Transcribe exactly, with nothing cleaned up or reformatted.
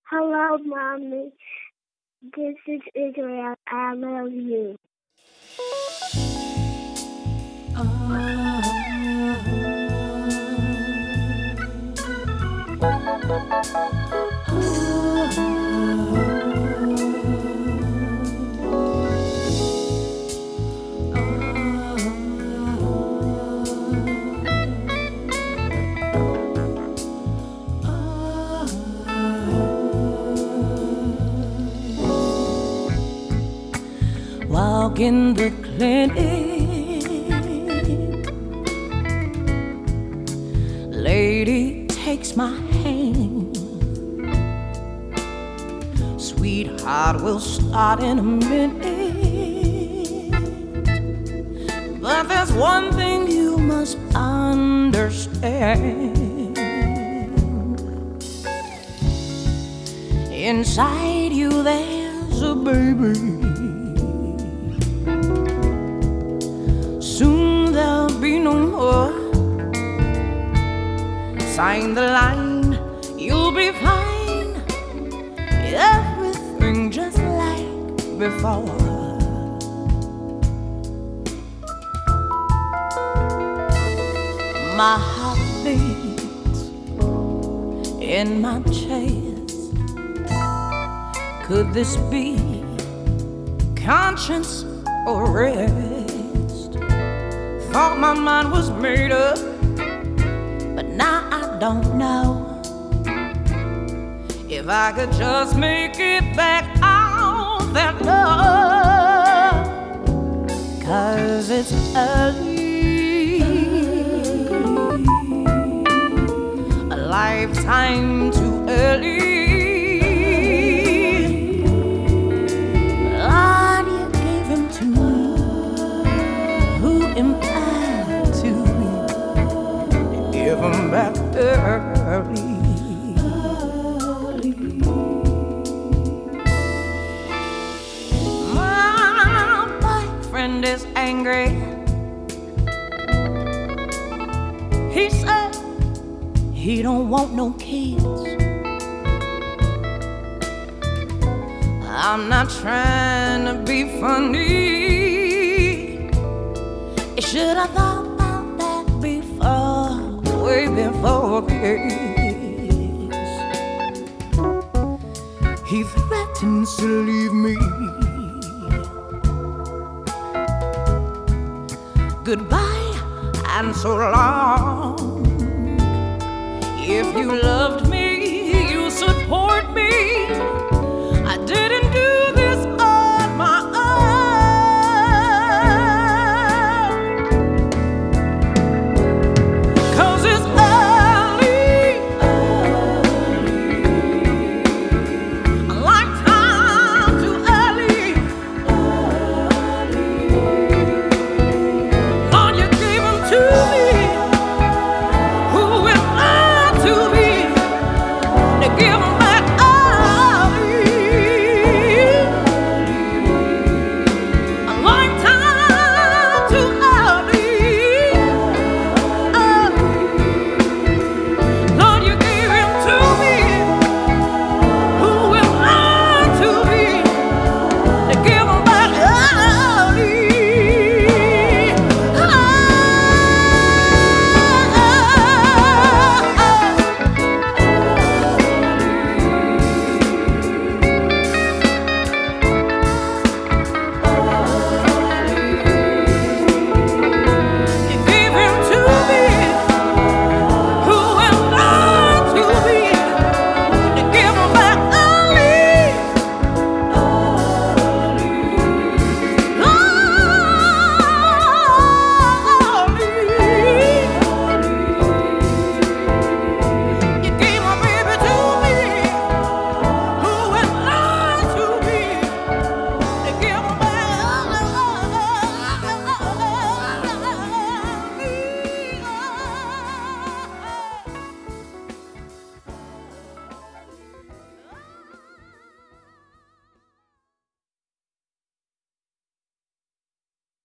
Hello, Mommy. This is Israel. I love you. Walk in the clinic, lady takes my hand. Sweetheart, we'll start in a minute, but there's one thing you must understand. Inside you there's a baby. Soon there'll be no more. Sign the line, you'll be fine. Everything just like before. My heart beats in my chest. Could this be conscience or rest? Thought my mind was made up, but now I don't know if I could just make it back out that door. 'Cause it's early, a lifetime too early. Lord, you gave him to me, who am I to give him back early? My boyfriend is angry. He said he don't want no kids. I'm not trying to be funny. You should have thought about that before, way before this. He threatens to leave me. Goodbye and so long. If you loved me, you support me.